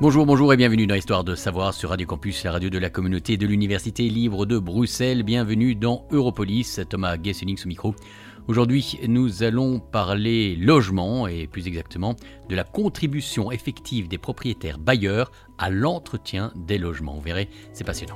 Bonjour et bienvenue dans Histoire de savoir sur Radio Campus, la radio de la communauté de l'Université libre de Bruxelles. Bienvenue dans Europolis, Thomas Gessenix au micro. Aujourd'hui, nous allons parler logement et plus exactement de la contribution effective des propriétaires bailleurs à l'entretien des logements. Vous verrez, c'est passionnant.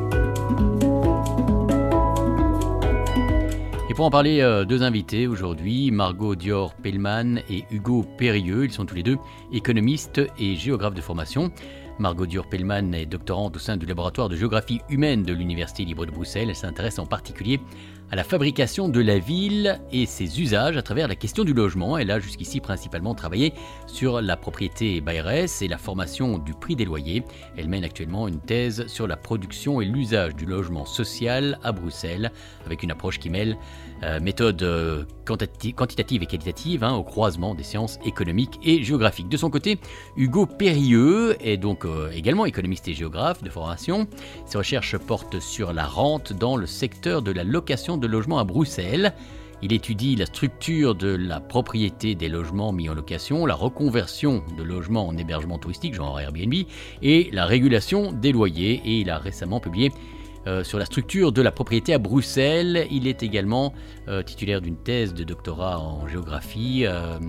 Et pour en parler, deux invités aujourd'hui, Margot Dior-Pellman et Hugo Périlleux. Ils sont tous les deux économistes et géographes de formation. Margot Dior-Pellman est doctorante au sein du laboratoire de géographie humaine de l'Université libre de Bruxelles. Elle s'intéresse en particulier à la fabrication de la ville et ses usages à travers la question du logement. Elle a jusqu'ici principalement travaillé sur la propriété bailleresse et la formation du prix des loyers. Elle mène actuellement une thèse sur la production et l'usage du logement social à Bruxelles, avec une approche qui mêle méthode quantitative et qualitative au croisement des sciences économiques et géographiques. De son côté, Hugo Périlleux est donc également économiste et géographe de formation. Ses recherches portent sur la rente dans le secteur de la location de logements à Bruxelles. Il étudie la structure de la propriété des logements mis en location, la reconversion de logements en hébergement touristique, genre Airbnb, et la régulation des loyers. Et il a récemment publié sur la structure de la propriété à Bruxelles. Il est également titulaire d'une thèse de doctorat en géographie.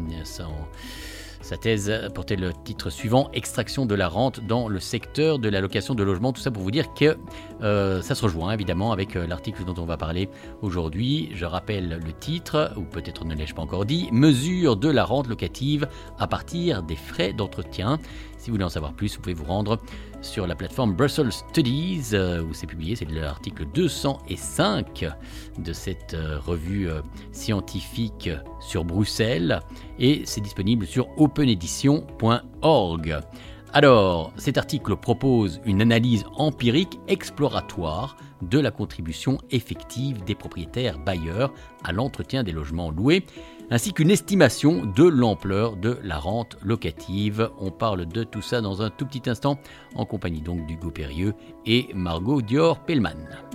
Sa thèse portait le titre suivant « Extraction de la rente dans le secteur de la location de logement ». Tout ça pour vous dire que ça se rejoint évidemment avec l'article dont on va parler aujourd'hui. Je rappelle le titre, ou peut-être ne l'ai-je pas encore dit, « Mesure de la rente locative à partir des frais d'entretien ». Si vous voulez en savoir plus, vous pouvez vous rendre sur la plateforme Brussels Studies, où c'est publié, c'est l'article 205 de cette revue scientifique sur Bruxelles, et c'est disponible sur openedition.org. Alors, cet article propose une analyse empirique exploratoire de la contribution effective des propriétaires bailleurs à l'entretien des logements loués, ainsi qu'une estimation de l'ampleur de la rente locative. On parle de tout ça dans un tout petit instant, en compagnie donc d'Hugo Périlleux et Margot Dior-Pellman.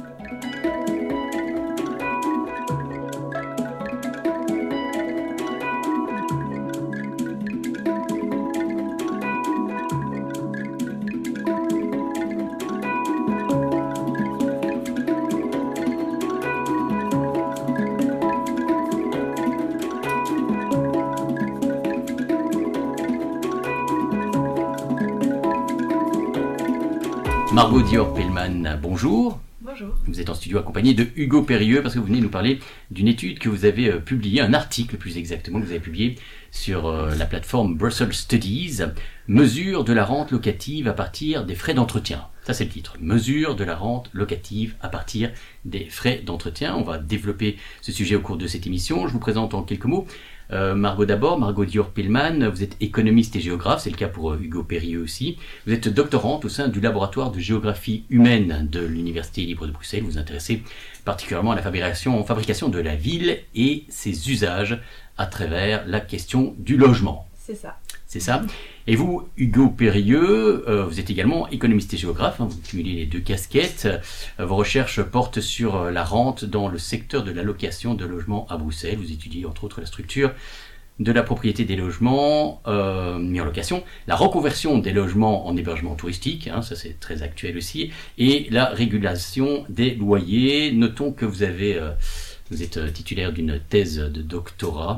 Margot Dior-Pellman, bonjour. Bonjour. Vous êtes en studio accompagné de Hugo Périlleux parce que vous venez nous parler d'une étude que vous avez publiée, un article plus exactement que vous avez publié sur la plateforme Brussels Studies, Mesure de la rente locative à partir des frais d'entretien. Ça c'est le titre, Mesure de la rente locative à partir des frais d'entretien. On va développer ce sujet au cours de cette émission. Je vous présente en quelques mots. Margot d'abord, Margot Dior-Pellman, vous êtes économiste et géographe, c'est le cas pour Hugo Périlleux aussi. Vous êtes doctorante au sein du laboratoire de géographie humaine de l'Université libre de Bruxelles. Vous vous intéressez particulièrement à la fabrication de la ville et ses usages à travers la question du logement. C'est ça. C'est ça. Et vous, Hugo Périlleux, vous êtes également économiste et géographe, vous cumulez les deux casquettes. Vos recherches portent sur la rente dans le secteur de la location de logements à Bruxelles. Vous étudiez entre autres la structure de la propriété des logements mis en location, la reconversion des logements en hébergement touristique, ça c'est très actuel aussi, et la régulation des loyers. Notons que vous êtes titulaire d'une thèse de doctorat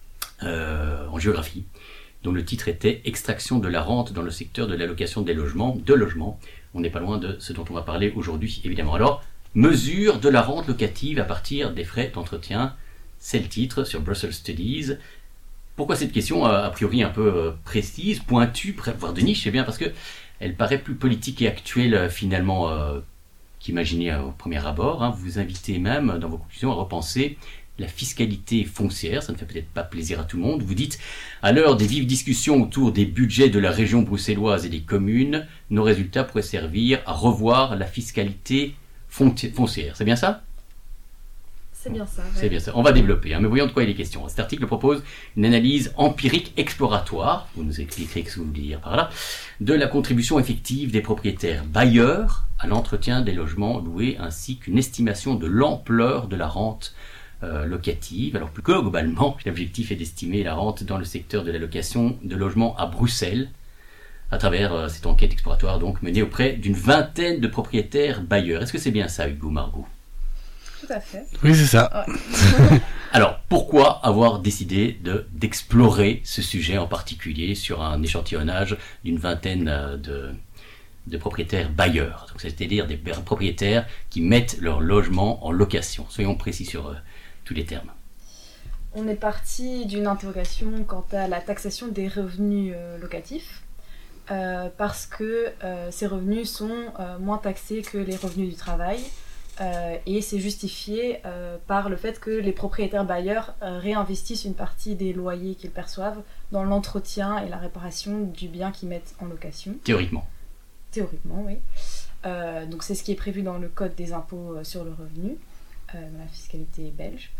en géographie, dont le titre était « Extraction de la rente dans le secteur de la location des logements ». On n'est pas loin de ce dont on va parler aujourd'hui, évidemment. Alors, mesure de la rente locative à partir des frais d'entretien, c'est le titre sur Brussels Studies. Pourquoi cette question, a priori un peu précise, pointue, voire de niche? C'est bien parce qu'elle paraît plus politique et actuelle finalement qu'imaginée au premier abord. Vous vous invitez même dans vos conclusions à repenser la fiscalité foncière, ça ne fait peut-être pas plaisir à tout le monde. Vous dites, à l'heure des vives discussions autour des budgets de la région bruxelloise et des communes, nos résultats pourraient servir à revoir la fiscalité foncière. C'est bien ça? C'est bien ça. Ouais. C'est bien ça. On va développer, mais voyons de quoi il est question. Cet article propose une analyse empirique exploratoire, vous nous expliquerez ce que vous voulez dire par là, de la contribution effective des propriétaires bailleurs à l'entretien des logements loués, ainsi qu'une estimation de l'ampleur de la rente locative. Alors plus globalement, l'objectif est d'estimer la rente dans le secteur de la location de logements à Bruxelles, à travers cette enquête exploratoire donc menée auprès d'une vingtaine de propriétaires bailleurs. Est-ce que c'est bien ça, Hugo, Margot? Tout à fait. Oui, c'est ça. Ouais. Alors, pourquoi avoir décidé d'explorer ce sujet en particulier sur un échantillonnage d'une vingtaine de propriétaires bailleurs, donc c'est-à-dire des propriétaires qui mettent leur logement en location? Soyons précis sur tous les termes. On est parti d'une interrogation quant à la taxation des revenus locatifs, parce que ces revenus sont moins taxés que les revenus du travail, et c'est justifié par le fait que les propriétaires bailleurs réinvestissent une partie des loyers qu'ils perçoivent dans l'entretien et la réparation du bien qu'ils mettent en location. Théoriquement. Théoriquement, oui. Donc c'est ce qui est prévu dans le code des impôts sur le revenu, dans la fiscalité belge.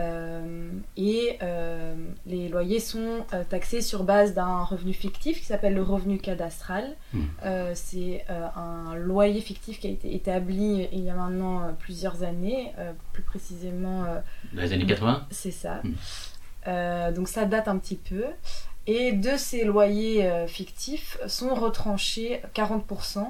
Les loyers sont taxés sur base d'un revenu fictif qui s'appelle le revenu cadastral. C'est un loyer fictif qui a été établi il y a maintenant plusieurs années, plus précisément... Dans les années 80 ? C'est ça. Donc ça date un petit peu. Et de ces loyers fictifs sont retranchés 40%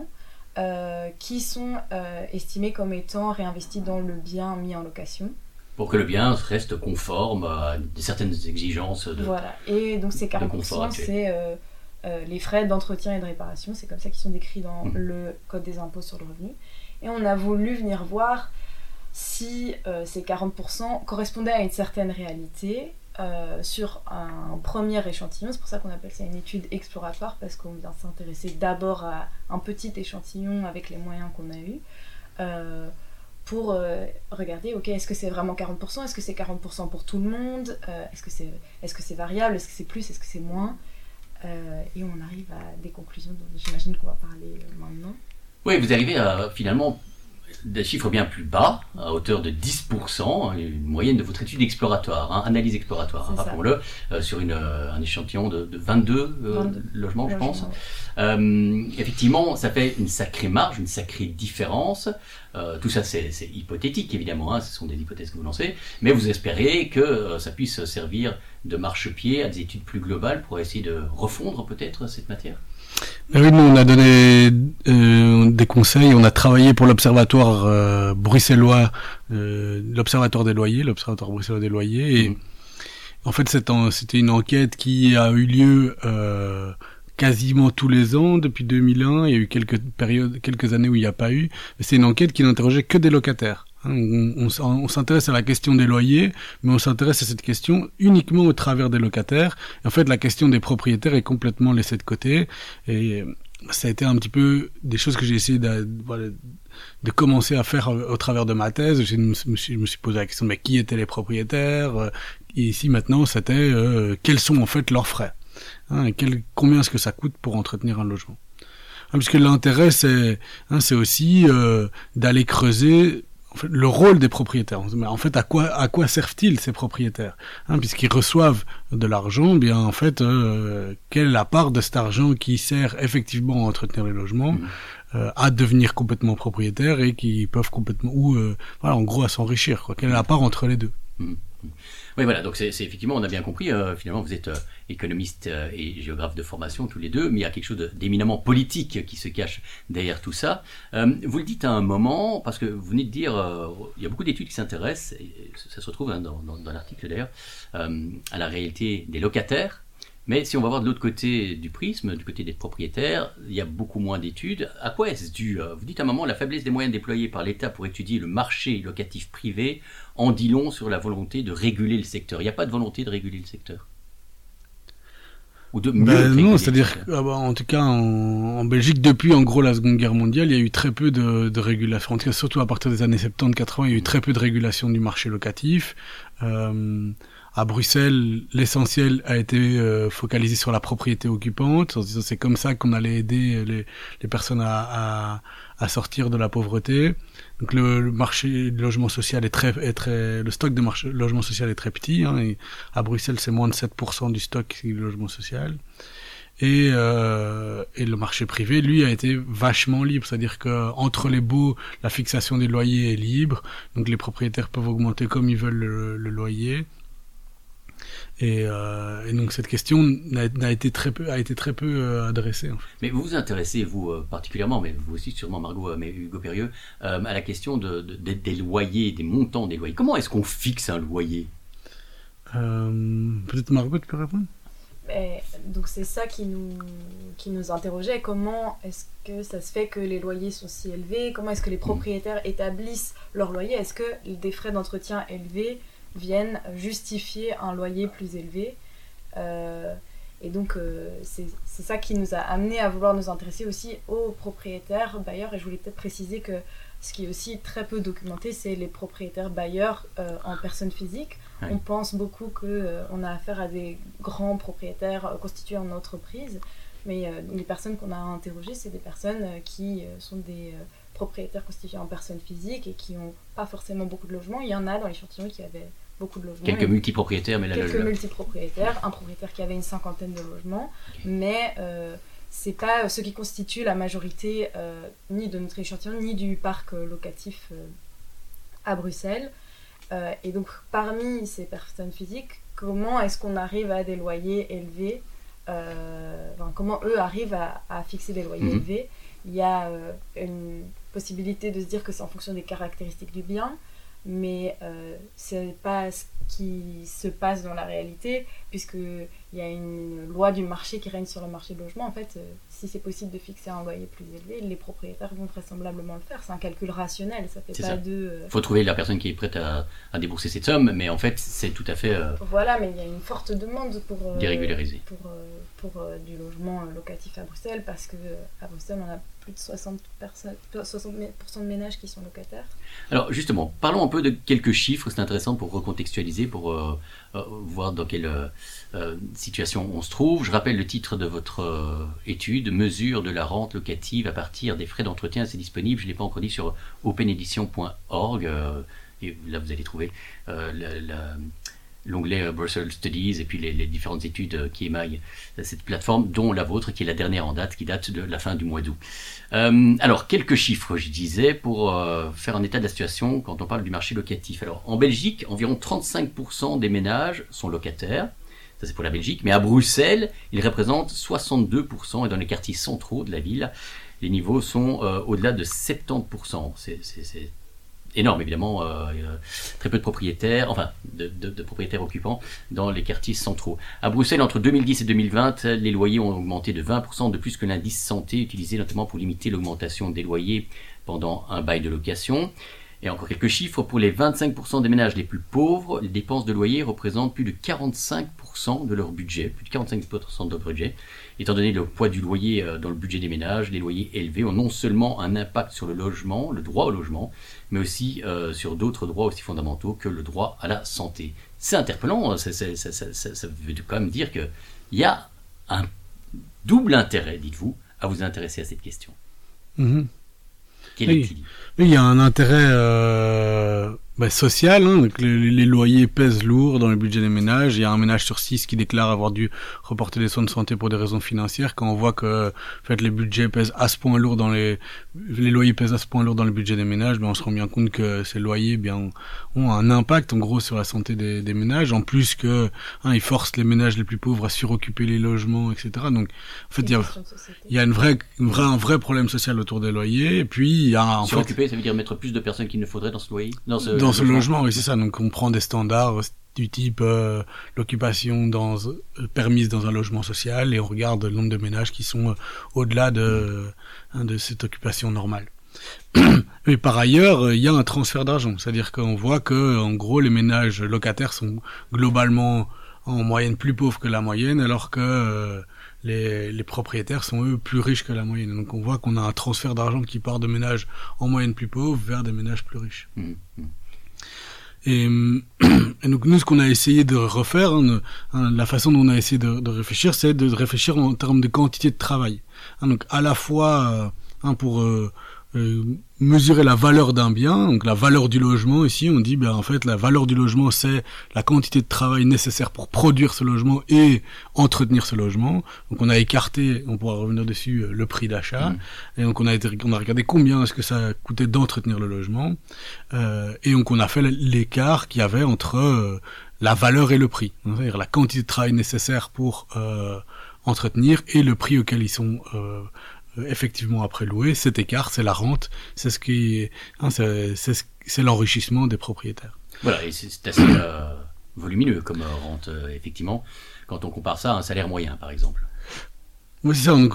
qui sont estimés comme étant réinvestis dans le bien mis en location. Pour que le bien reste conforme à certaines exigences de Voilà, et donc ces 40%, c'est les frais d'entretien et de réparation, c'est comme ça qu'ils sont décrits dans le code des impôts sur le revenu. Et on a voulu venir voir si ces 40% correspondaient à une certaine réalité sur un premier échantillon. C'est pour ça qu'on appelle ça une étude exploratoire, parce qu'on vient s'intéresser d'abord à un petit échantillon avec les moyens qu'on a eus. Pour regarder, ok, est-ce que c'est vraiment 40%? Est-ce que c'est 40% pour tout le monde? Est-ce que c'est variable? Est-ce que c'est plus? Est-ce que c'est moins? Et on arrive à des conclusions dont j'imagine qu'on va parler maintenant. Oui, vous arrivez à finalement des chiffres bien plus bas, à hauteur de 10%, une moyenne de votre étude exploratoire, analyse exploratoire, rappelons-le, sur un échantillon de 22 logements, je pense. Effectivement, ça fait une sacrée marge, une sacrée différence. Tout ça, c'est hypothétique, évidemment, ce sont des hypothèses que vous lancez, mais vous espérez que ça puisse servir de marchepied à des études plus globales pour essayer de refondre peut-être cette matière. Oui, nous on a donné des conseils, on a travaillé pour l'observatoire bruxellois, l'observatoire bruxellois des loyers, et en fait c'était une enquête qui a eu lieu quasiment tous les ans depuis 2001. Il y a eu quelques années où il n'y a pas eu, mais c'est une enquête qui n'interrogeait que des locataires. On s'intéresse à la question des loyers, mais on s'intéresse à cette question uniquement au travers des locataires. Et en fait, la question des propriétaires est complètement laissée de côté. Et ça a été un petit peu des choses que j'ai essayé de commencer à faire au travers de ma thèse. Je me suis posé la question de mais qui étaient les propriétaires, et ici maintenant, c'était quels sont en fait leurs frais, combien est-ce que ça coûte pour entretenir un logement. Parce que l'intérêt, c'est aussi d'aller creuser en fait, le rôle des propriétaires. En fait, à quoi servent-ils ces propriétaires, puisqu'ils reçoivent de l'argent, bien en fait, quelle est la part de cet argent qui sert effectivement à entretenir les logements, à devenir complètement propriétaires et qui peuvent complètement en gros à s'enrichir, quoi. Quelle est la part entre les deux? Oui, voilà, donc c'est effectivement, on a bien compris, finalement vous êtes économiste et géographe de formation tous les deux, mais il y a quelque chose d'éminemment politique qui se cache derrière tout ça. Vous le dites à un moment, parce que vous venez de dire, il y a beaucoup d'études qui s'intéressent, et ça se retrouve dans l'article d'ailleurs, à la réalité des locataires. Mais si on va voir de l'autre côté du prisme, du côté des propriétaires, il y a beaucoup moins d'études. À quoi est-ce dû? Vous dites à un moment, la faiblesse des moyens déployés par l'État pour étudier le marché locatif privé en dit long sur la volonté de réguler le secteur. Il n'y a pas de volonté de réguler le secteur? Ou de mieux non, c'est-à-dire en tout cas en Belgique, depuis en gros la Seconde Guerre mondiale, il y a eu très peu de régulation. En tout cas, surtout à partir des années 70-80, il y a eu très peu de régulation du marché locatif. À Bruxelles, l'essentiel a été focalisé sur la propriété occupante, en se disant c'est comme ça qu'on allait aider les personnes à sortir de la pauvreté. Donc le marché du logement social le stock de logement social est très petit, et à Bruxelles c'est moins de 7% du stock du logement social. Et le marché privé, lui, a été vachement libre, c'est-à-dire que entre les baux, la fixation des loyers est libre, donc les propriétaires peuvent augmenter comme ils veulent le loyer. Et donc cette question a été très peu adressée. En fait. Mais vous vous intéressez, vous particulièrement, mais vous aussi sûrement Margot, mais Hugo Périeux, à la question des loyers, des montants des loyers. Comment est-ce qu'on fixe un loyer ? Peut-être Margot, tu peux répondre ? Donc c'est ça qui nous interrogeait. Comment est-ce que ça se fait que les loyers sont si élevés ? Comment est-ce que les propriétaires établissent leur loyer ? Est-ce que des frais d'entretien élevés viennent justifier un loyer plus élevé ? Et donc c'est ça qui nous a amené à vouloir nous intéresser aussi aux propriétaires bailleurs. Et je voulais peut-être préciser que ce qui est aussi très peu documenté, c'est les propriétaires bailleurs en personne physique. Oui. On pense beaucoup qu'on a affaire à des grands propriétaires constitués en entreprise, mais les personnes qu'on a interrogées, c'est des personnes qui sont des propriétaires constitués en personne physique et qui n'ont pas forcément beaucoup de logements. Il y en a dans l'échantillon qui avaient beaucoup de logements. Quelques multipropriétaires, mais là... Quelques multipropriétaires, un propriétaire qui avait une 50aine de logements, mais... c'est pas ce qui constitue la majorité ni de notre échantillon ni du parc locatif à Bruxelles. Et donc parmi ces personnes physiques, comment est-ce qu'on arrive à des loyers élevés, comment eux arrivent à fixer des loyers élevés? Il y a une possibilité de se dire que c'est en fonction des caractéristiques du bien, mais c'est pas ce qui se passe dans la réalité, puisqu'il y a une loi du marché qui règne sur le marché de logement. En fait, si c'est possible de fixer un loyer plus élevé, les propriétaires vont vraisemblablement le faire. C'est un calcul rationnel, ça fait pas de... Il faut trouver la personne qui est prête à débourser cette somme, mais en fait, c'est tout à fait... Voilà, mais il y a une forte demande pour... dérégulariser. Pour du logement locatif à Bruxelles, parce qu'à Bruxelles, on a plus de 60% de ménages qui sont locataires. Alors justement, parlons un peu de quelques chiffres, c'est intéressant pour recontextualiser, pour voir dans quelle situation on se trouve. Je rappelle le titre de votre étude, Mesure de la rente locative à partir des frais d'entretien. C'est disponible, je ne l'ai pas encore dit, sur openedition.org, et là vous allez trouver l'onglet Brussels Studies et puis les différentes études qui émaillent cette plateforme, dont la vôtre qui est la dernière en date, qui date de la fin du mois d'août. Alors, quelques chiffres, je disais, pour faire un état de la situation quand on parle du marché locatif. Alors, en Belgique, environ 35% des ménages sont locataires. Ça, c'est pour la Belgique. Mais à Bruxelles, ils représentent 62%, et dans les quartiers centraux de la ville, les niveaux sont au-delà de 70%. C'est énorme, évidemment, très peu de propriétaires, enfin de propriétaires occupants dans les quartiers centraux. À Bruxelles, entre 2010 et 2020, les loyers ont augmenté de 20% de plus que l'indice santé, utilisé notamment pour limiter l'augmentation des loyers pendant un bail de location. Et encore quelques chiffres, pour les 25% des ménages les plus pauvres, les dépenses de loyer représentent plus de 45% de leur budget, plus de 45% de leur budget. Étant donné le poids du loyer dans le budget des ménages, les loyers élevés ont non seulement un impact sur le logement, le droit au logement, mais aussi sur d'autres droits aussi fondamentaux que le droit à la santé. C'est interpellant, ça veut quand même dire qu'il y a un double intérêt, dites-vous, à vous intéresser à cette question. Quel est-il ? Il y a un intérêt social, hein, donc les loyers pèsent lourd dans le budget des ménages. Il y a un ménage sur 6 qui déclare avoir dû reporter des soins de santé pour des raisons financières. Quand on voit que en fait, les budgets pèsent à ce point lourd les loyers pèsent à ce point lourd dans le budget des ménages, on se rend bien compte que ces loyers ont un impact en gros sur la santé des ménages. En plus que ils forcent les ménages les plus pauvres à suroccuper les logements, etc. Donc en fait il y a un vrai problème social autour des loyers. Et puis il y a suroccuper, ça veut dire mettre plus de personnes qu'il ne faudrait dans ce loyer, dans ce logement, oui, c'est ça. Donc on prend des standards du type l'occupation permise dans un logement social, et on regarde le nombre de ménages qui sont au-delà de cette occupation normale. Mais par ailleurs, il y a un transfert d'argent, c'est-à-dire qu'on voit que en gros les ménages locataires sont globalement en moyenne plus pauvres que la moyenne, alors que les propriétaires sont eux plus riches que la moyenne. Donc on voit qu'on a un transfert d'argent qui part de ménages en moyenne plus pauvres vers des ménages plus riches. Et donc nous, ce qu'on a essayé de refaire, la façon dont on a essayé de réfléchir, c'est de réfléchir en termes de quantité de travail. Donc à la fois pour mesurer la valeur d'un bien, donc la valeur du logement. Ici on dit en fait la valeur du logement, c'est la quantité de travail nécessaire pour produire ce logement et entretenir ce logement. Donc on a écarté, on pourra revenir dessus, le prix d'achat, et donc on a regardé combien est-ce que ça coûtait d'entretenir le logement, et donc on a fait l'écart qu'il y avait entre la valeur et le prix, c'est-à-dire la quantité de travail nécessaire pour entretenir et le prix auquel ils sont effectivement après loués. Cet écart, c'est la rente, c'est ce qui, c'est l'enrichissement des propriétaires. Voilà, et c'est assez volumineux comme rente, effectivement, quand on compare ça à un salaire moyen, par exemple. Oui, c'est ça. Donc,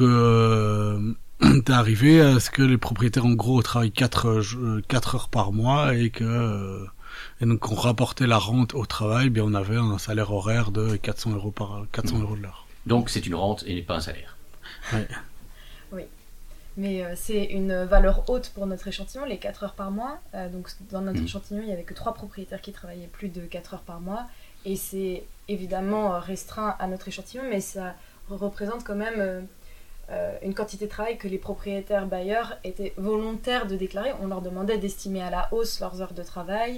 t'es arrivé à ce que les propriétaires, en gros, travaillent 4 heures par mois et donc, on rapportait la rente au travail, bien, on avait un salaire horaire de 400 euros de l'heure. Donc, c'est une rente et pas un salaire. Ouais. Oui. Mais c'est une valeur haute pour notre échantillon, les 4 heures par mois. Donc, dans notre échantillon, il n'y avait que 3 propriétaires qui travaillaient plus de 4 heures par mois. Et c'est évidemment restreint à notre échantillon, mais ça représente quand même une quantité de travail que les propriétaires bailleurs étaient volontaires de déclarer. On leur demandait d'estimer à la hausse leurs heures de travail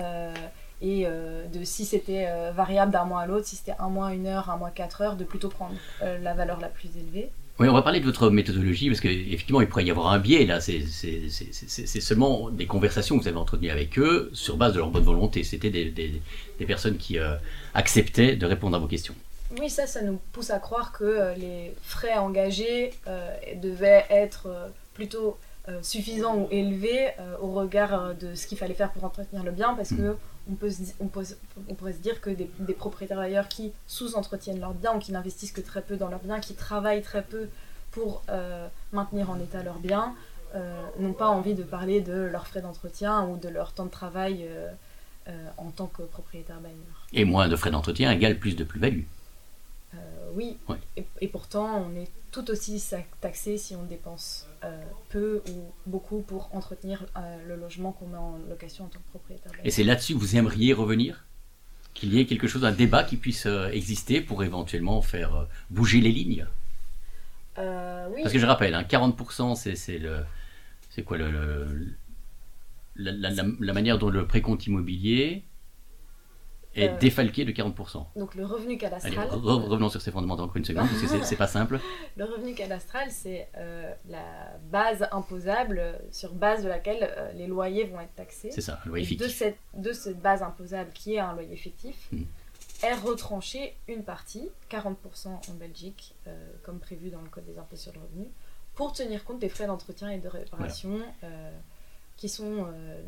et de si c'était variable d'un mois à l'autre, si c'était un mois 1 heure, un mois 4 heures, de plutôt prendre la valeur la plus élevée. Oui, on va parler de votre méthodologie parce qu'effectivement, il pourrait y avoir un biais là. C'est seulement des conversations que vous avez entretenues avec eux sur base de leur bonne volonté. C'était des personnes qui acceptaient de répondre à vos questions. Oui, ça nous pousse à croire que les frais engagés devaient être plutôt suffisants ou élevés au regard de ce qu'il fallait faire pour entretenir le bien, parce que on pourrait se dire que des propriétaires bailleurs qui sous-entretiennent leurs biens ou qui n'investissent que très peu dans leurs biens, qui travaillent très peu pour maintenir en état leurs biens, n'ont pas envie de parler de leurs frais d'entretien ou de leur temps de travail en tant que propriétaire bailleur. Et moins de frais d'entretien égale plus de plus-value. Oui, ouais. Et pourtant on est tout aussi taxé si on dépense peu ou beaucoup pour entretenir le logement qu'on met en location en tant que propriétaire bailleur. Et c'est là-dessus que vous aimeriez revenir ? Qu'il y ait quelque chose, un débat qui puisse exister pour éventuellement faire bouger les lignes ? Oui. Parce que je rappelle, 40% c'est quoi la manière dont le précompte immobilier est défalqué de 40%. Donc le revenu cadastral... Allez, revenons sur ces fondamentaux encore une seconde, parce que c'est pas simple. Le revenu cadastral, c'est la base imposable sur base de laquelle les loyers vont être taxés. C'est ça, un loyer fictif. De cette base imposable qui est un loyer fictif, est retranchée une partie, 40% en Belgique, comme prévu dans le Code des impôts sur le revenu, pour tenir compte des frais d'entretien et de réparation qui sont...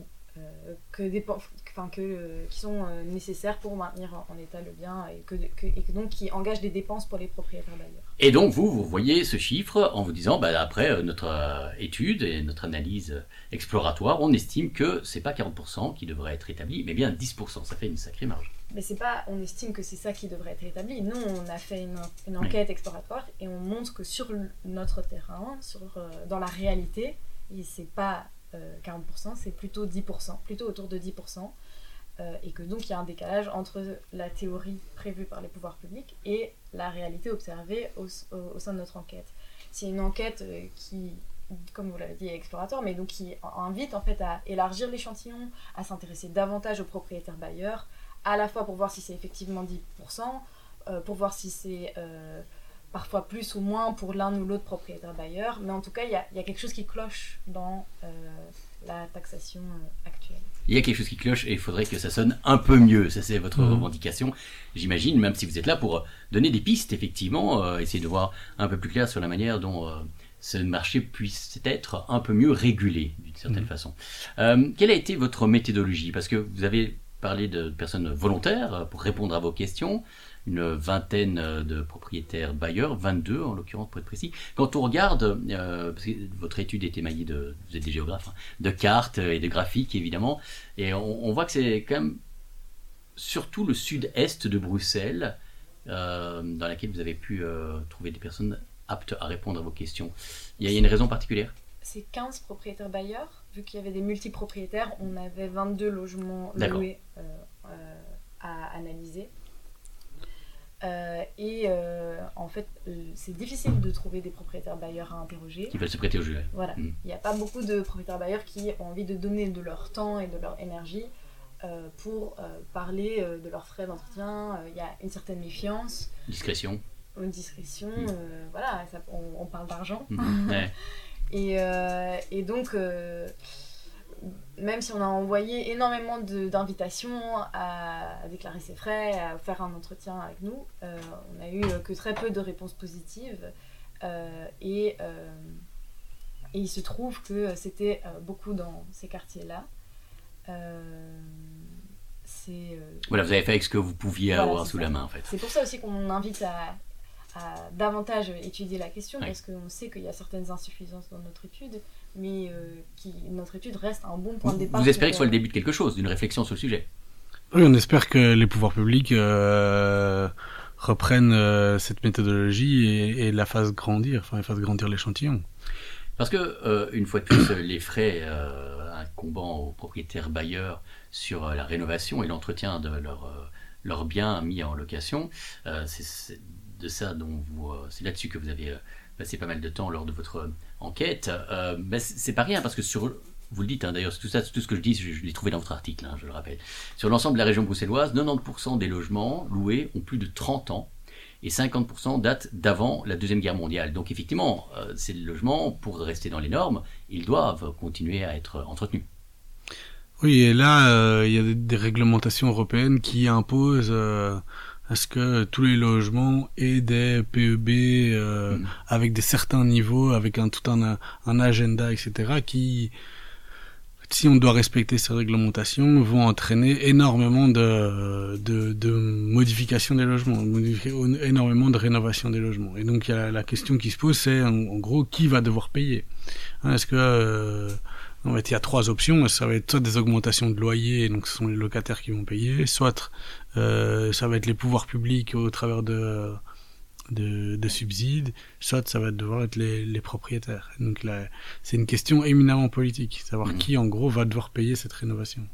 qui sont nécessaires pour maintenir en état le bien et donc qui engagent des dépenses pour les propriétaires bailleurs. Et donc vous voyez ce chiffre en vous disant après notre étude et notre analyse exploratoire, on estime que c'est pas 40% qui devrait être établi, mais bien 10%, ça fait une sacrée marge. Mais c'est pas, on estime que c'est ça qui devrait être établi. Nous, on a fait une enquête exploratoire et on montre que sur notre terrain, dans la réalité, c'est pas 40%, c'est plutôt 10%, plutôt autour de 10%, et que donc il y a un décalage entre la théorie prévue par les pouvoirs publics et la réalité observée au sein de notre enquête. C'est une enquête qui, comme vous l'avez dit, est exploratoire, mais donc qui invite en fait à élargir l'échantillon, à s'intéresser davantage aux propriétaires bailleurs, à la fois pour voir si c'est effectivement 10%, pour voir si c'est... parfois plus ou moins pour l'un ou l'autre propriétaire bailleur, mais en tout cas, il y a quelque chose qui cloche dans la taxation actuelle. Il y a quelque chose qui cloche et il faudrait que ça sonne un peu mieux, ça c'est votre revendication, j'imagine, même si vous êtes là pour donner des pistes, effectivement, essayer de voir un peu plus clair sur la manière dont ce marché puisse être un peu mieux régulé, d'une certaine façon. Quelle a été votre méthodologie ? Parce que vous avez parlé de personnes volontaires pour répondre à vos questions, une vingtaine de propriétaires bailleurs, 22 en l'occurrence pour être précis. Quand on regarde, parce que votre étude est émaillée vous êtes des géographes, de cartes et de graphiques évidemment, et on voit que c'est quand même surtout le sud-est de Bruxelles dans laquelle vous avez pu trouver des personnes aptes à répondre à vos questions. Il y a une raison particulière ? C'est 15 propriétaires bailleurs. Vu qu'il y avait des multipropriétaires, on avait 22 logements loués à analyser. En fait, c'est difficile de trouver des propriétaires bailleurs à interroger. Qui veulent se prêter au jeu. Voilà. Il n'y a pas beaucoup de propriétaires bailleurs qui ont envie de donner de leur temps et de leur énergie pour parler de leurs frais d'entretien. Il y a une certaine méfiance. Discrétion. Une discrétion, voilà, on parle d'argent. Ouais. Et donc, même si on a envoyé énormément d'invitations à déclarer ses frais, à faire un entretien avec nous, on n'a eu que très peu de réponses positives. Et il se trouve que c'était beaucoup dans ces quartiers-là. Voilà, vous avez fait avec ce que vous pouviez avoir sous la main, en fait. C'est pour ça aussi qu'on invite à davantage étudier la question, parce qu'on sait qu'il y a certaines insuffisances dans notre étude, mais notre étude reste un bon point de départ. Vous espérez que ce soit le début de quelque chose, d'une réflexion sur le sujet? Oui, on espère que les pouvoirs publics reprennent cette méthodologie et la fassent grandir, l'échantillon. Parce que, une fois de plus, les frais incombant aux propriétaires bailleurs sur la rénovation et l'entretien de leurs biens mis en location, c'est là-dessus que vous avez passé pas mal de temps lors de votre enquête. C'est pas rien, parce que vous le dites, d'ailleurs, tout ce que je dis, je l'ai trouvé dans votre article, je le rappelle. Sur l'ensemble de la région bruxelloise, 90% des logements loués ont plus de 30 ans et 50% datent d'avant la Deuxième Guerre mondiale. Donc effectivement, ces logements, pour rester dans les normes, ils doivent continuer à être entretenus. Oui, et là, il y a des réglementations européennes qui imposent à ce que tous les logements aient des PEB avec des certains niveaux, avec tout un agenda, etc., qui, si on doit respecter ces réglementations, vont entraîner énormément de modifications des logements, énormément de rénovation des logements. Et donc la question qui se pose, c'est en gros qui va devoir payer. Est-ce que en fait, il y a trois options. Ça va être soit des augmentations de loyer, donc ce sont les locataires qui vont payer, soit ça va être les pouvoirs publics au travers de subsides, soit ça va devoir être les propriétaires. Donc là, c'est une question éminemment politique, savoir qui en gros va devoir payer cette rénovation.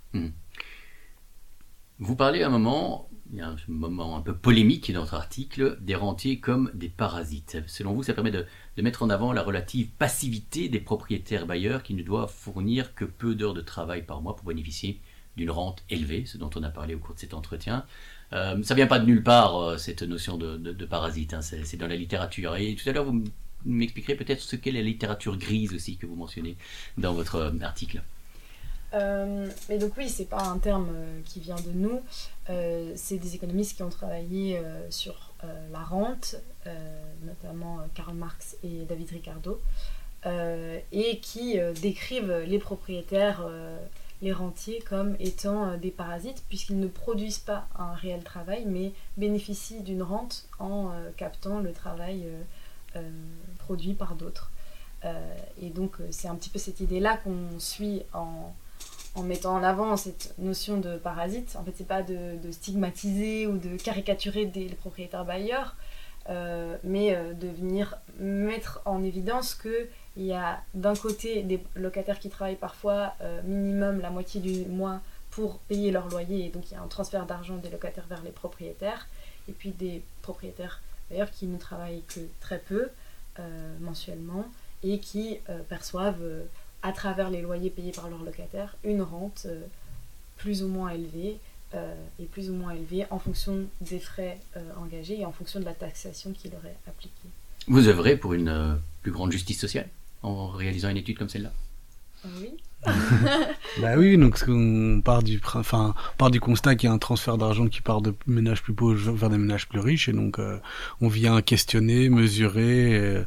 Vous parlez à un moment, il y a un moment un peu polémique dans votre article, des rentiers comme des parasites. Selon vous, ça permet de mettre en avant la relative passivité des propriétaires bailleurs qui ne doivent fournir que peu d'heures de travail par mois pour bénéficier d'une rente élevée, ce dont on a parlé au cours de cet entretien. Ça vient pas de nulle part, cette notion de parasite, c'est dans la littérature. Et tout à l'heure, vous m'expliquerez peut-être ce qu'est la littérature grise aussi, que vous mentionnez dans votre article. Mais donc oui, c'est pas un terme qui vient de nous, c'est des économistes qui ont travaillé sur la rente, notamment Karl Marx et David Ricardo, et qui décrivent les propriétaires, les rentiers, comme étant des parasites, puisqu'ils ne produisent pas un réel travail, mais bénéficient d'une rente en captant le travail produit par d'autres. Et donc c'est un petit peu cette idée-là qu'on suit en mettant en avant cette notion de parasite. En fait, c'est pas de stigmatiser ou de caricaturer les propriétaires bailleurs, mais de venir mettre en évidence qu'il y a d'un côté des locataires qui travaillent parfois minimum la moitié du mois pour payer leur loyer, et donc il y a un transfert d'argent des locataires vers les propriétaires, et puis des propriétaires bailleurs qui ne travaillent que très peu mensuellement, et qui perçoivent à travers les loyers payés par leurs locataires une rente plus ou moins élevée, et plus ou moins élevée en fonction des frais engagés et en fonction de la taxation qui leur est appliquée. Vous œuvrez pour une plus grande justice sociale en réalisant une étude comme celle-là? Oui. Bah oui, donc on part du constat qu'il y a un transfert d'argent qui part de ménages plus pauvres vers des ménages plus riches, et donc on vient questionner, mesurer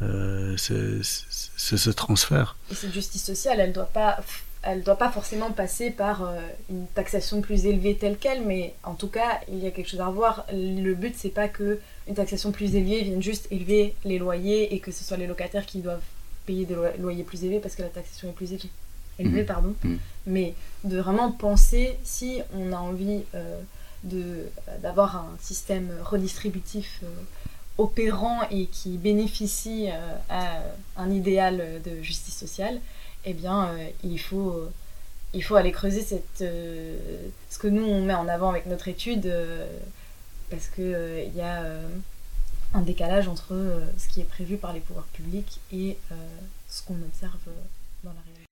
ce transfert. Et cette justice sociale, elle doit pas forcément passer par une taxation plus élevée telle qu'elle, mais en tout cas, il y a quelque chose à revoir. Le but, c'est pas que une taxation plus élevée vienne juste élever les loyers et que ce soit les locataires qui doivent payer des loyers plus élevés parce que la taxation est plus élevée, mais de vraiment penser, si on a envie d'avoir un système redistributif opérant et qui bénéficie à un idéal de justice sociale, eh bien il faut aller creuser ce que nous on met en avant avec notre étude, parce que il y a un décalage entre ce qui est prévu par les pouvoirs publics et ce qu'on observe dans la réalité.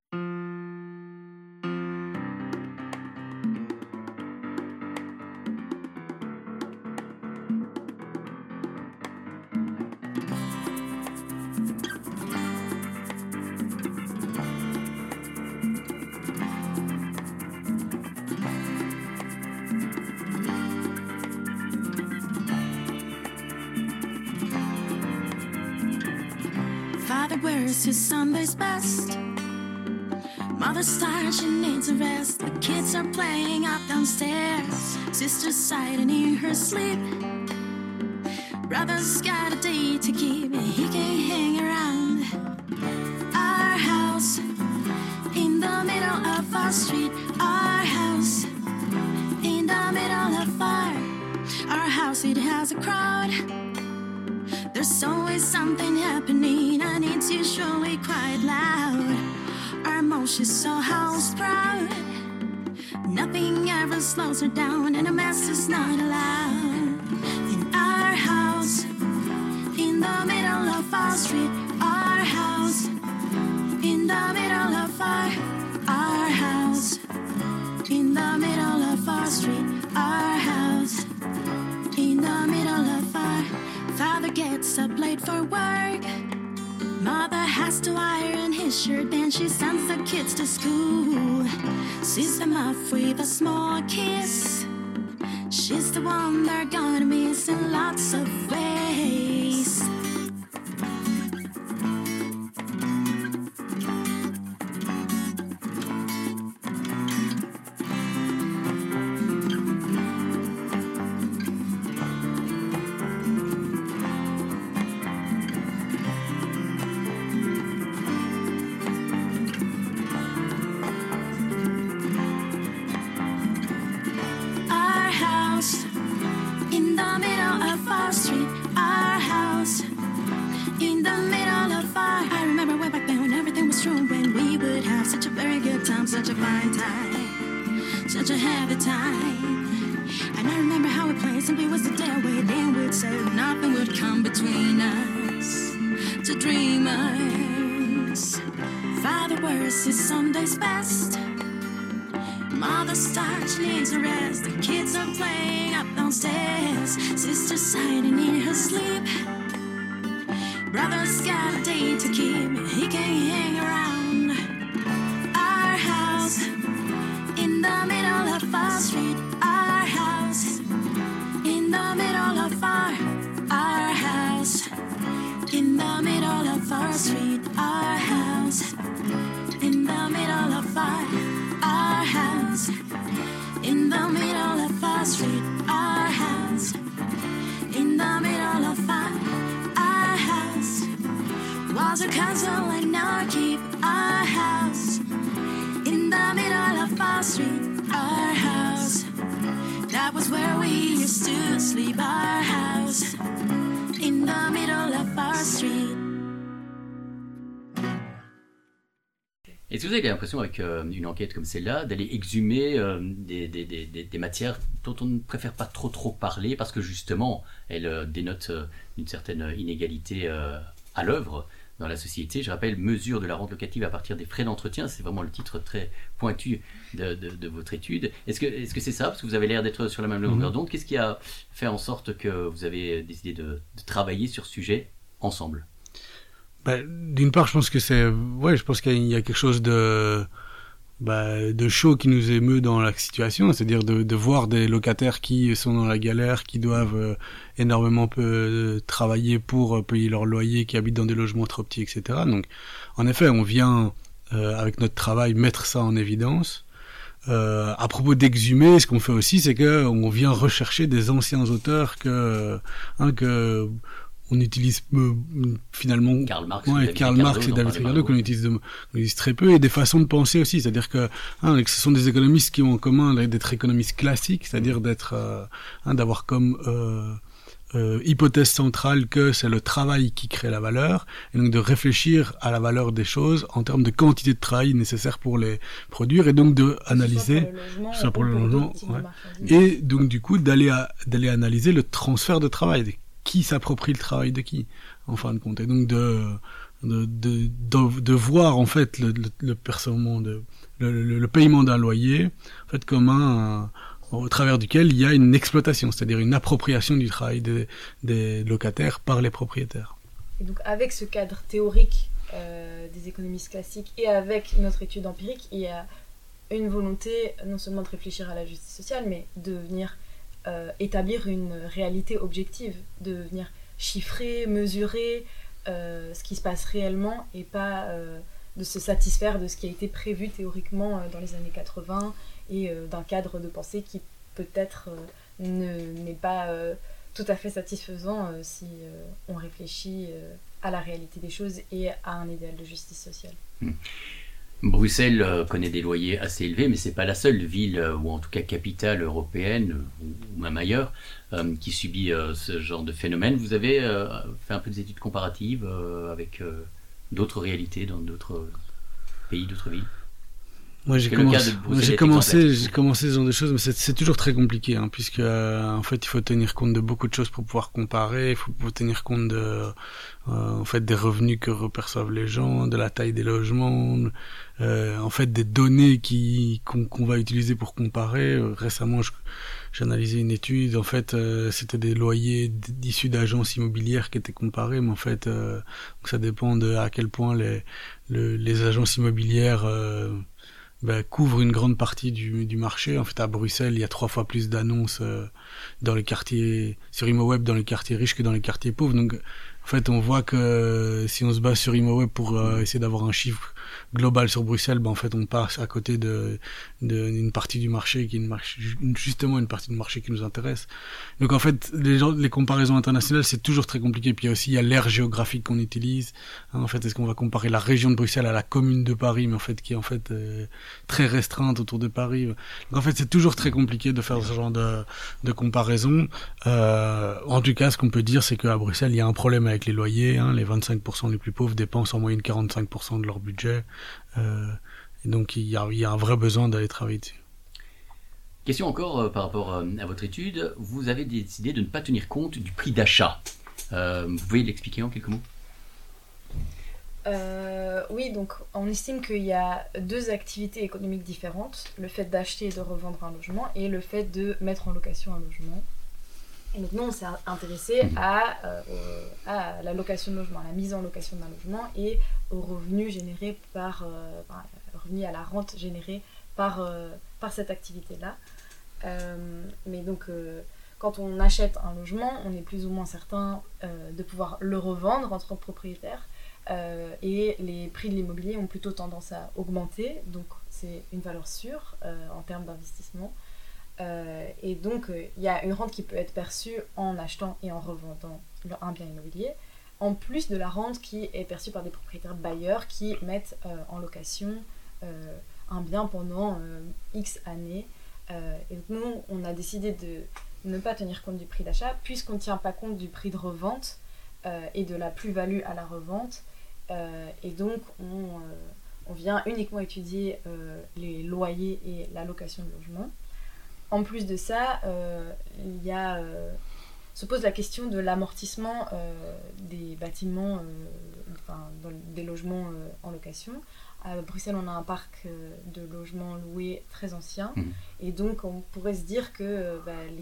wears his Sunday's best. Mother's tired, she needs a rest. The kids are playing up downstairs. Sister's sighing in her sleep. Brother's got a date to keep, he can't hang around. Our house in the middle of our street. Our house in the middle of our house, it has a crowd. There's always something happening, and it's usually quite loud. Our mom, she's so house proud. Nothing ever slows her down, and a mess is not allowed. In our house, in the middle of our street. Our house, in the middle of our house, in the middle of our street. Our house, in the middle of our. Father gets up late for work. Mother has to iron his shirt, then she sends the kids to school. Sees them off with a small kiss. She's the one they're gonna miss in lots of ways. Such a fine time, such a happy time. And I remember how we played, simply was the day away. Then we'd say nothing would come between us, to dreamers. Father wears his Sunday's best. Mother's tired, she needs a rest. The kids are playing up downstairs. Sister's sighing in her sleep. Brother's got a date to keep, he can't hang around. In the middle of our street. Our house, in the middle of our house, in the middle of our street. Our house, in the middle of our house, in the middle of our street. Our house, in the middle of our house, was a castle and our keep. Our house, in the middle of our street. Our house, that was where we used to sleep. Our house, in the middle of our street. Est-ce que vous avez l'impression, avec une enquête comme celle-là, d'aller exhumer des matières dont on ne préfère pas trop parler parce que justement, elles dénotent une certaine inégalité à l'œuvre dans la société? Je rappelle, mesure de la rente locative à partir des frais d'entretien, c'est vraiment le titre très pointu de votre étude. Est-ce que c'est ça? Parce que vous avez l'air d'être sur la même longueur d'onde. Qu'est-ce qui a fait en sorte que vous avez décidé de travailler sur ce sujet ensemble? D'une part, je pense que je pense qu'il y a quelque chose de chaud qui nous émeut dans la situation, c'est-à-dire de voir des locataires qui sont dans la galère, qui doivent énormément travailler pour payer leur loyer, qui habitent dans des logements trop petits, etc. Donc, en effet, on vient avec notre travail mettre ça en évidence. À propos d'exhumer, ce qu'on fait aussi, c'est que on vient rechercher des anciens auteurs que on utilise finalement Karl Marx et David Ricardo qu'on utilise très peu, et des façons de penser aussi, c'est-à-dire que ce sont des économistes qui ont en commun d'être économistes classiques, c'est-à-dire d'avoir comme hypothèse centrale que c'est le travail qui crée la valeur, et donc de réfléchir à la valeur des choses en termes de quantité de travail nécessaire pour les produire, et donc de analyser ça pour le logement, et donc du coup d'aller analyser le transfert de travail, qui s'approprie le travail de qui, en fin de compte, et donc de voir en fait le paiement d'un loyer en fait comme au travers duquel il y a une exploitation, c'est-à-dire une appropriation du travail des locataires par les propriétaires. Et donc avec ce cadre théorique des économistes classiques et avec notre étude empirique, il y a une volonté non seulement de réfléchir à la justice sociale, mais de venir établir une réalité objective, de venir chiffrer, mesurer, ce qui se passe réellement et pas de se satisfaire de ce qui a été prévu théoriquement dans les années 80 et d'un cadre de pensée qui peut-être n'est pas tout à fait satisfaisant si on réfléchit à la réalité des choses et à un idéal de justice sociale. Bruxelles connaît des loyers assez élevés, mais ce n'est pas la seule ville, ou en tout cas capitale européenne, ou même ailleurs, qui subit ce genre de phénomène. Vous avez fait un peu des études comparatives avec d'autres réalités dans d'autres pays, d'autres villes? Moi, j'ai commencé ce genre de choses, mais c'est toujours très compliqué, hein, puisque en fait, il faut tenir compte de beaucoup de choses pour pouvoir comparer. Il faut tenir compte de, en fait, des revenus que reperçoivent les gens, de la taille des logements, en fait, des données qu'on va utiliser pour comparer. Récemment, j'ai analysé une étude. En fait, c'était des loyers issus d'agences immobilières qui étaient comparés, mais en fait, donc ça dépend de à quel point les agences immobilières couvre une grande partie du marché. En fait, à Bruxelles, il y a 3 fois plus d'annonces dans les quartiers sur ImoWeb dans les quartiers riches que dans les quartiers pauvres. Donc, en fait, on voit que si on se base sur ImoWeb pour essayer d'avoir un chiffre global sur Bruxelles, en fait, on passe à côté d'une partie du marché qui est justement une partie du marché qui nous intéresse. Donc, en fait, les comparaisons internationales, c'est toujours très compliqué. Puis il y a l'aire géographique qu'on utilise. Hein, en fait, est-ce qu'on va comparer la région de Bruxelles à la commune de Paris, mais en fait, qui est en fait très restreinte autour de Paris. Donc, en fait, c'est toujours très compliqué de faire ce genre de comparaison. En tout cas, ce qu'on peut dire, c'est qu'à Bruxelles, il y a un problème avec les loyers. Hein, les 25% les plus pauvres dépensent en moyenne 45% de leur budget. Et donc, il y a un vrai besoin d'aller travailler dessus. Question encore par rapport à votre étude. Vous avez décidé de ne pas tenir compte du prix d'achat. Vous pouvez l'expliquer en quelques mots? Oui, donc on estime qu'il y a 2 activités économiques différentes, le fait d'acheter et de revendre un logement et le fait de mettre en location un logement. Et donc nous on s'est intéressé à la location de logement, à la mise en location d'un logement et aux revenus générés revenus à la rente générée par cette activité-là. Mais donc quand on achète un logement, on est plus ou moins certain de pouvoir le revendre en tant que propriétaire. Et les prix de l'immobilier ont plutôt tendance à augmenter, donc c'est une valeur sûre en termes d'investissement. Et donc il y a une rente qui peut être perçue en achetant et en revendant un bien immobilier, en plus de la rente qui est perçue par des propriétaires bailleurs qui mettent en location un bien pendant X années. Et donc nous, on a décidé de ne pas tenir compte du prix d'achat, puisqu'on ne tient pas compte du prix de revente et de la plus-value à la revente. Et donc on vient uniquement étudier les loyers et la location de logement. En plus de ça, se pose la question de l'amortissement des bâtiments, des logements en location. À Bruxelles, on a un parc de logements loués très ancien, et donc on pourrait se dire que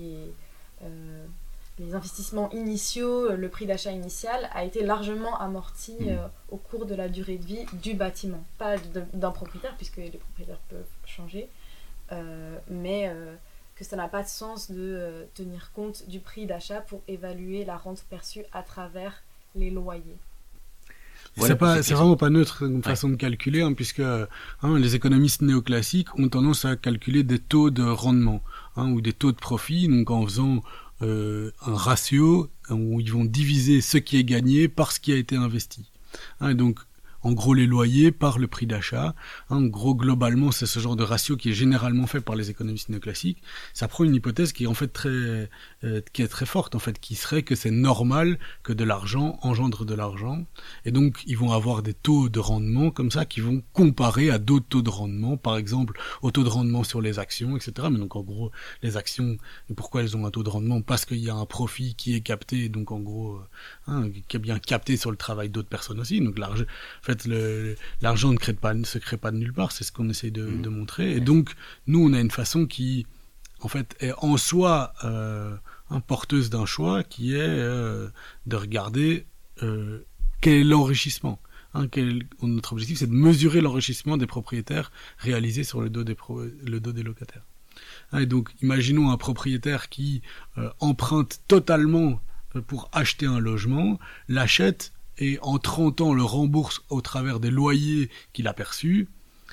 les investissements initiaux, le prix d'achat initial a été largement amorti au cours de la durée de vie du bâtiment. Pas d'un propriétaire, puisque les propriétaires peuvent changer, mais que ça n'a pas de sens de tenir compte du prix d'achat pour évaluer la rente perçue à travers les loyers. Voilà, c'est vraiment pas neutre une façon de calculer, hein, puisque les économistes néoclassiques ont tendance à calculer des taux de rendement ou des taux de profit, donc en faisant un ratio où ils vont diviser ce qui est gagné par ce qui a été investi. Et donc, en gros, les loyers par le prix d'achat. En gros, globalement, c'est ce genre de ratio qui est généralement fait par les économistes néoclassiques. Ça prend une hypothèse qui est en fait qui est très forte, en fait, qui serait que c'est normal que de l'argent engendre de l'argent. Et donc, ils vont avoir des taux de rendement comme ça qui vont comparer à d'autres taux de rendement, par exemple, au taux de rendement sur les actions, etc. Mais donc, en gros, les actions, pourquoi elles ont un taux de rendement? Parce qu'il y a un profit qui est capté, donc en gros, qui est bien capté sur le travail d'autres personnes aussi. Donc, l'argent, en fait, l'argent ne se crée pas de nulle part, c'est ce qu'on essaye de montrer. Et donc, nous, on a une façon qui, en fait, est en soi porteuse d'un choix, qui est de regarder quel est l'enrichissement. Notre objectif, c'est de mesurer l'enrichissement des propriétaires réalisé sur le dos des locataires. Et donc, imaginons un propriétaire qui emprunte totalement pour acheter un logement, l'achète et en 30 ans le rembourse au travers des loyers qu'il a perçus,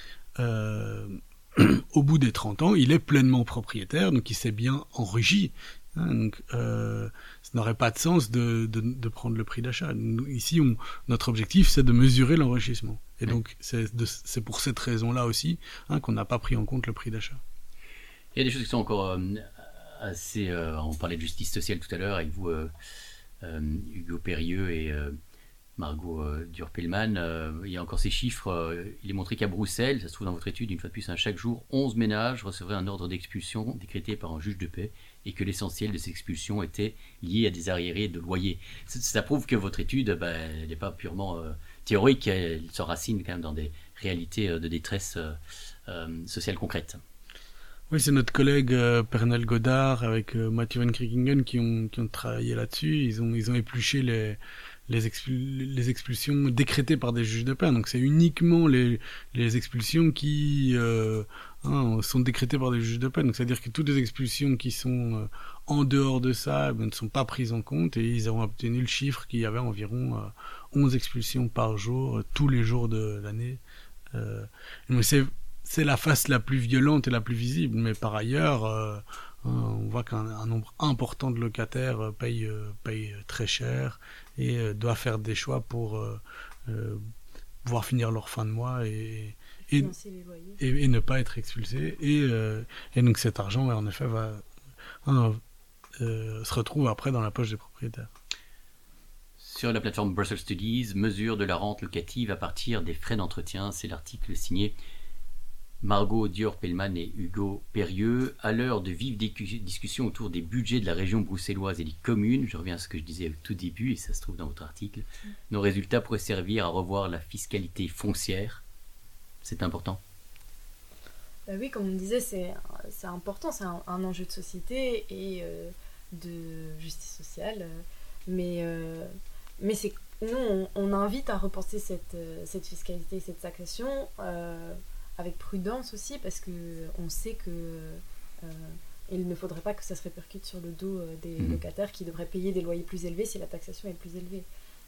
au bout des 30 ans, il est pleinement propriétaire, donc il s'est bien enrichi. Donc, ça n'aurait pas de sens de prendre le prix d'achat. Ici, notre objectif, c'est de mesurer l'enrichissement. Et donc, c'est pour cette raison-là aussi qu'on n'a pas pris en compte le prix d'achat. Il y a des choses qui sont encore assez... on parlait de justice sociale tout à l'heure avec vous, Hugo Périeux et Margot Dior-Pellmann. Il y a encore ces chiffres. Il est montré qu'à Bruxelles, ça se trouve dans votre étude, une fois de plus, chaque jour, 11 ménages recevraient un ordre d'expulsion décrété par un juge de paix et que l'essentiel de ces expulsions était lié à des arriérés de loyer. Ça prouve que votre étude, elle n'est pas purement théorique, elle s'enracine quand même dans des réalités de détresse sociale concrète. Oui, c'est notre collègue Pernel Godard avec Mathieu Van Kriekingen qui ont travaillé là-dessus. Ils ont épluché les expulsions décrétées par des juges de paix. Donc c'est uniquement les expulsions qui sont décrétées par des juges de paix. Donc c'est-à-dire que toutes les expulsions qui sont en dehors de ça ne sont pas prises en compte, et ils ont obtenu le chiffre qu'il y avait environ 11 expulsions par jour, tous les jours de l'année. Mais c'est la face la plus violente et la plus visible, mais par ailleurs, on voit qu'un nombre important de locataires paye très cher et doivent faire des choix pour pouvoir finir leur fin de mois et ne pas être expulsés. Et donc cet argent, en effet, se retrouve après dans la poche des propriétaires. Sur la plateforme Brussels Studies, mesure de la rente locative à partir des frais d'entretien, c'est l'article signé Margot Dior-Pellmann et Hugo Périeux. À l'heure de vives discussions autour des budgets de la région bruxelloise et des communes, je reviens à ce que je disais au tout début, et ça se trouve dans votre article, nos résultats pourraient servir à revoir la fiscalité foncière. C'est important. Oui, comme on disait, c'est important, c'est un enjeu de société et de justice sociale. Mais c'est, nous, on invite à repenser cette fiscalité et cette taxation avec prudence aussi, parce qu'on sait qu'il ne faudrait pas que ça se répercute sur le dos des locataires qui devraient payer des loyers plus élevés si la taxation est plus élevée.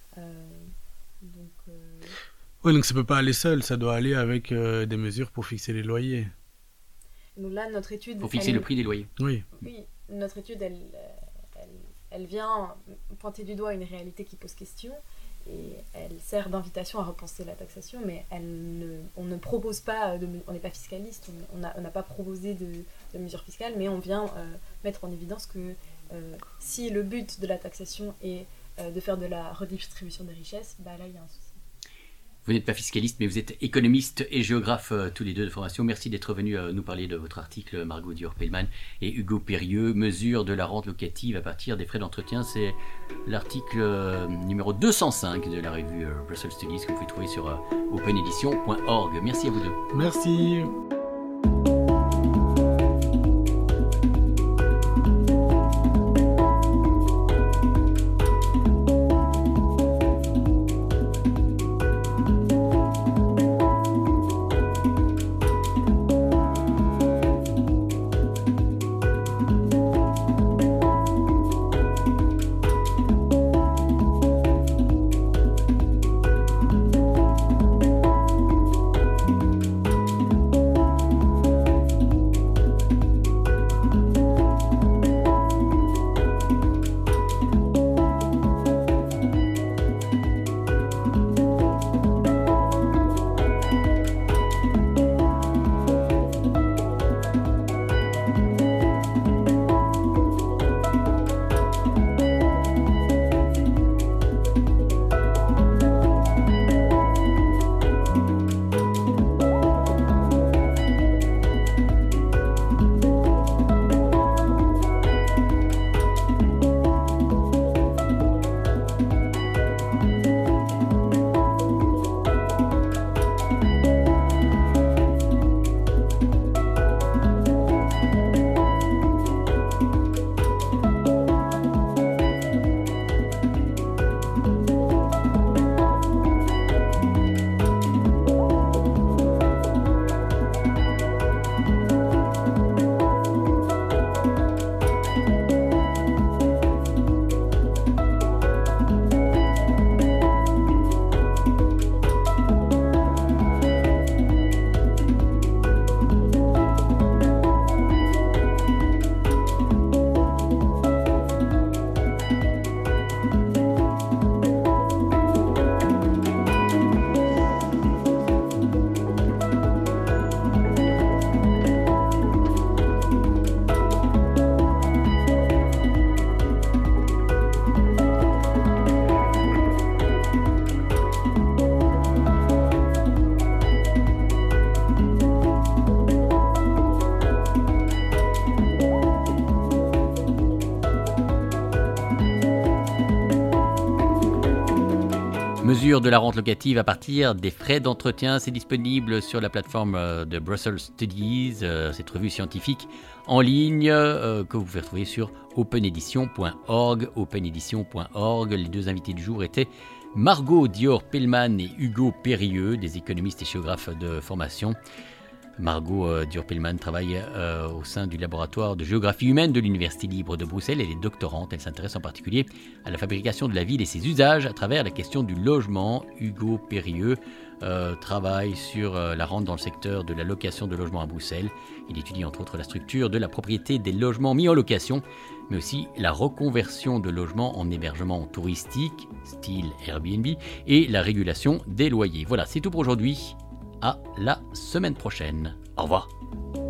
Oui, donc ça ne peut pas aller seul, ça doit aller avec des mesures pour fixer les loyers. Donc là, notre étude... Pour fixer le prix des loyers. Oui, notre étude, elle vient pointer du doigt une réalité qui pose question, et elle sert d'invitation à repenser la taxation, mais on ne propose pas, on n'est pas fiscaliste, on n'a pas proposé de mesures fiscales, mais on vient mettre en évidence que si le but de la taxation est de faire de la redistribution des richesses, là il y a un souci. Vous n'êtes pas fiscaliste, mais vous êtes économiste et géographe tous les deux de formation. Merci d'être venu nous parler de votre article, Margot Dior-Pellmann et Hugo Périeux. Mesure de la rente locative à partir des frais d'entretien. C'est l'article numéro 205 de la revue Brussels Studies que vous pouvez trouver sur openedition.org. Merci à vous deux. Merci. mesure de la rente locative à partir des frais d'entretien. C'est disponible sur la plateforme de Brussels Studies, cette revue scientifique en ligne que vous pouvez retrouver sur openedition.org. Les deux invités du jour étaient Margot Dior-Pellman et Hugo Périlleux, des économistes et géographes de formation. Margot Dior-Pellman travaille au sein du laboratoire de géographie humaine de l'Université libre de Bruxelles. Elle est doctorante. Elle s'intéresse en particulier à la fabrication de la ville et ses usages à travers la question du logement. Hugo Périlleux travaille sur la rente dans le secteur de la location de logements à Bruxelles. Il étudie entre autres la structure de la propriété des logements mis en location, mais aussi la reconversion de logements en hébergement touristique, style Airbnb, et la régulation des loyers. Voilà, c'est tout pour aujourd'hui. À la semaine prochaine. Au revoir.